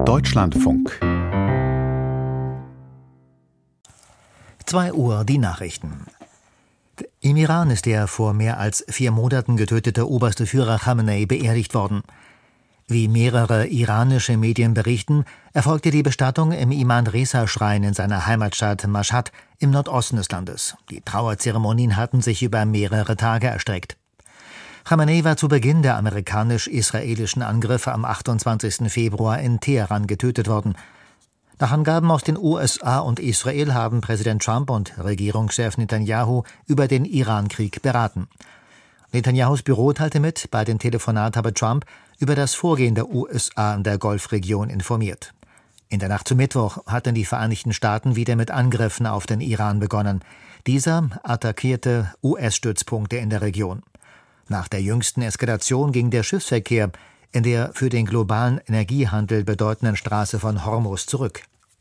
Deutschlandfunk. 2 Uhr, die Nachrichten. Im Iran ist der vor mehr als 4 Monaten getötete oberste Führer Khamenei beerdigt worden. Wie mehrere iranische Medien berichten, erfolgte die Bestattung im Imam-Reza-Schrein in seiner Heimatstadt Mashhad im Nordosten des Landes. Die Trauerzeremonien hatten sich über mehrere Tage erstreckt. Khamenei war zu Beginn der amerikanisch-israelischen Angriffe am 28. Februar in Teheran getötet worden. Nach Angaben aus den USA und Israel haben Präsident Trump und Regierungschef Netanyahu über den Iran-Krieg beraten. Netanyahus Büro teilte mit, bei dem Telefonat habe Trump über das Vorgehen der USA in der Golfregion informiert. In der Nacht zum Mittwoch hatten die Vereinigten Staaten wieder mit Angriffen auf den Iran begonnen. Dieser attackierte US-Stützpunkte in der Region. Nach der jüngsten Eskalation ging der Schiffsverkehr in der für den globalen Energiehandel bedeutenden Straße von Hormuz zurück.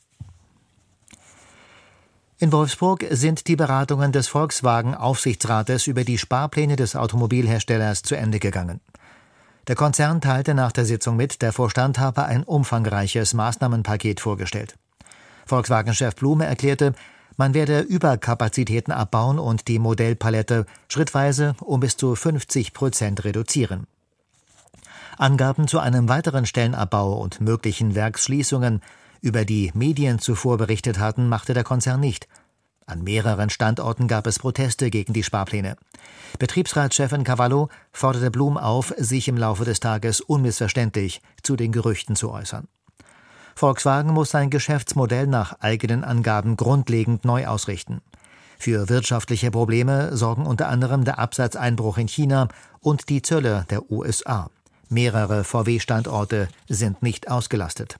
In Wolfsburg sind die Beratungen des Volkswagen-Aufsichtsrates über die Sparpläne des Automobilherstellers zu Ende gegangen. Der Konzern teilte nach der Sitzung mit, der Vorstand habe ein umfangreiches Maßnahmenpaket vorgestellt. Volkswagen-Chef Blume erklärte, man werde Überkapazitäten abbauen und die Modellpalette schrittweise um bis zu 50% reduzieren. Angaben zu einem weiteren Stellenabbau und möglichen Werksschließungen, über die Medien zuvor berichtet hatten, machte der Konzern nicht. An mehreren Standorten gab es Proteste gegen die Sparpläne. Betriebsratschefin Cavallo forderte Blum auf, sich im Laufe des Tages unmissverständlich zu den Gerüchten zu äußern. Volkswagen muss sein Geschäftsmodell nach eigenen Angaben grundlegend neu ausrichten. Für wirtschaftliche Probleme sorgen unter anderem der Absatzeinbruch in China und die Zölle der USA. Mehrere VW-Standorte sind nicht ausgelastet.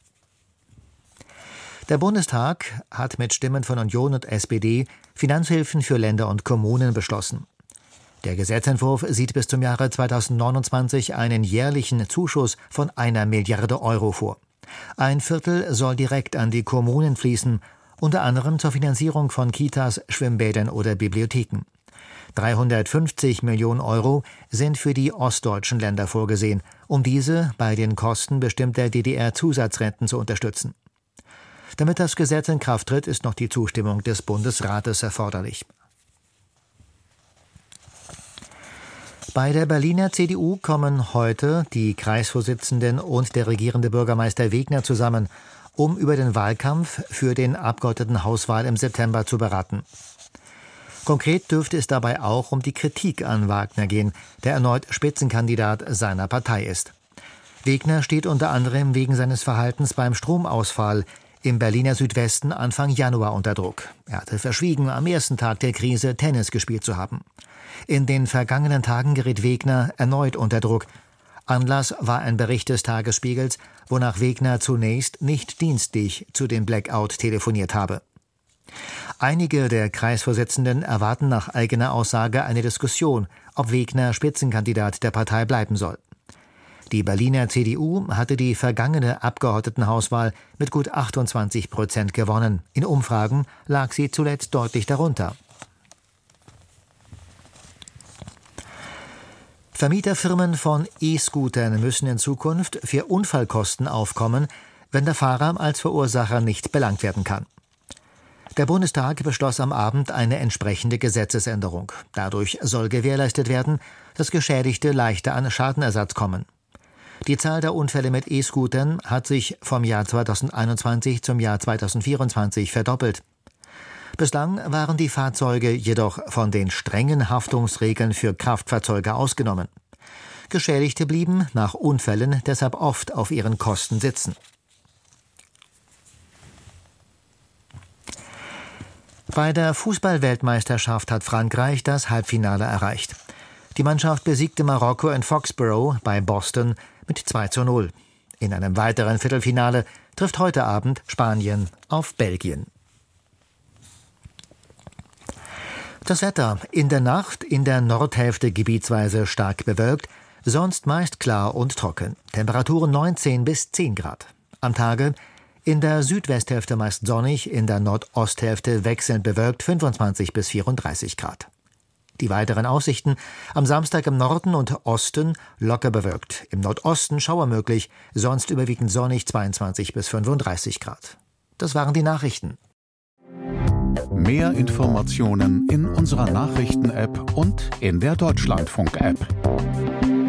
Der Bundestag hat mit Stimmen von Union und SPD Finanzhilfen für Länder und Kommunen beschlossen. Der Gesetzentwurf sieht bis zum Jahre 2029 einen jährlichen Zuschuss von 1 Milliarde Euro vor. 1/4 soll direkt an die Kommunen fließen, unter anderem zur Finanzierung von Kitas, Schwimmbädern oder Bibliotheken. 350 Millionen Euro sind für die ostdeutschen Länder vorgesehen, um diese bei den Kosten bestimmter DDR-Zusatzrenten zu unterstützen. Damit das Gesetz in Kraft tritt, ist noch die Zustimmung des Bundesrates erforderlich. Bei der Berliner CDU kommen heute die Kreisvorsitzenden und der regierende Bürgermeister Wegner zusammen, um über den Wahlkampf für den Abgeordnetenhauswahl im September zu beraten. Konkret dürfte es dabei auch um die Kritik an Wagner gehen, der erneut Spitzenkandidat seiner Partei ist. Wegner steht unter anderem wegen seines Verhaltens beim Stromausfall im Berliner Südwesten Anfang Januar unter Druck. Er hatte verschwiegen, am ersten Tag der Krise Tennis gespielt zu haben. In den vergangenen Tagen geriet Wegner erneut unter Druck. Anlass war ein Bericht des Tagesspiegels, wonach Wegner zunächst nicht dienstlich zu dem Blackout telefoniert habe. Einige der Kreisvorsitzenden erwarten nach eigener Aussage eine Diskussion, ob Wegner Spitzenkandidat der Partei bleiben soll. Die Berliner CDU hatte die vergangene Abgeordnetenhauswahl mit gut 28% gewonnen. In Umfragen lag sie zuletzt deutlich darunter. Vermieterfirmen von E-Scootern müssen in Zukunft für Unfallkosten aufkommen, wenn der Fahrer als Verursacher nicht belangt werden kann. Der Bundestag beschloss am Abend eine entsprechende Gesetzesänderung. Dadurch soll gewährleistet werden, dass Geschädigte leichter an Schadenersatz kommen. Die Zahl der Unfälle mit E-Scootern hat sich vom Jahr 2021 zum Jahr 2024 verdoppelt. Bislang waren die Fahrzeuge jedoch von den strengen Haftungsregeln für Kraftfahrzeuge ausgenommen. Geschädigte blieben nach Unfällen deshalb oft auf ihren Kosten sitzen. Bei der Fußball-Weltmeisterschaft hat Frankreich das Halbfinale erreicht. Die Mannschaft besiegte Marokko in Foxborough bei Boston mit 2:0. In einem weiteren Viertelfinale trifft heute Abend Spanien auf Belgien. Das Wetter: in der Nacht in der Nordhälfte gebietsweise stark bewölkt, sonst meist klar und trocken. Temperaturen 19 bis 10 Grad. Am Tage in der Südwesthälfte meist sonnig, in der Nordosthälfte wechselnd bewölkt 25 bis 34 Grad. Die weiteren Aussichten: am Samstag im Norden und Osten locker bewölkt, im Nordosten Schauer möglich, sonst überwiegend sonnig 22 bis 35 Grad. Das waren die Nachrichten. Mehr Informationen in unserer Nachrichten-App und in der Deutschlandfunk-App.